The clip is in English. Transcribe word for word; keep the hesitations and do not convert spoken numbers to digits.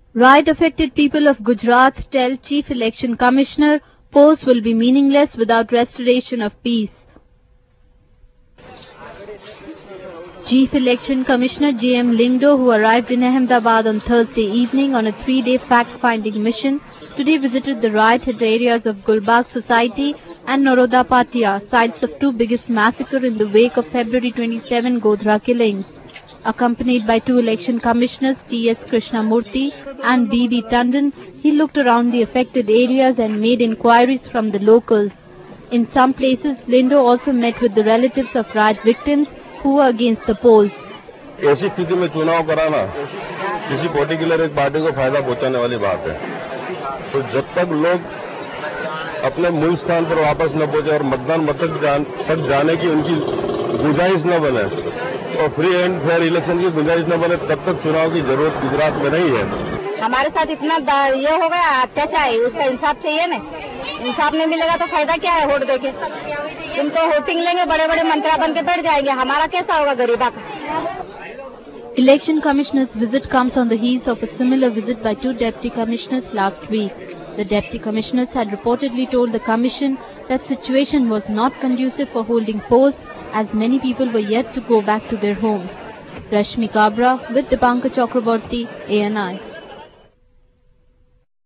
Riot-affected people of Gujarat tell Chief Election Commissioner polls will be meaningless without restoration of peace. Chief Election Commissioner J M Lingdo, who arrived in Ahmedabad on Thursday evening on a three-day fact-finding mission, today visited the riot-hit areas of Gulbagh Society and Naroda Patia, sites of two biggest massacres in the wake of February twenty-seventh Godhra killings. Accompanied by two election commissioners, T S Krishnamurthy and B B Tandon, he looked around the affected areas and made inquiries from the locals. In some places, Lindo also met with the relatives of riot victims who were against the polls. ऐसी स्थिति में चुनाव कराना किसी particular एक party को फायदा पहुंचाने वाली बात है। तो जब तक लोग अपने मूल स्थान पर वापस न पहुंचे और मतदान मथक जान, तक जाने की उनकी गुंजाइश न बने और फ्री एंड फेयर इलेक्शन की गुंजाइश न बने, तब तक चुनाव की जरूरत गुजरात में नहीं है। हमारे साथ इतना ये हो गया अत्याचार, उसका इंसाफ चाहिए ना। इंसाफ नहीं मिलेगा तो फायदा क्या है वोट देके? तुम तो वोटिंग लेंगे, बड़े बड़े मंत्रा बन के बैठ जाएंगे, हमारा कैसा होगा गरीबा का? Election Commissioner's visit comes on the heels of a similar visit by two Deputy Commissioners last week. The Deputy Commissioners had reportedly told the Commission that situation was not conducive for holding polls as many people were yet to go back to their homes. Rashmi Kabra with Dipankar Chakraborty, A N I.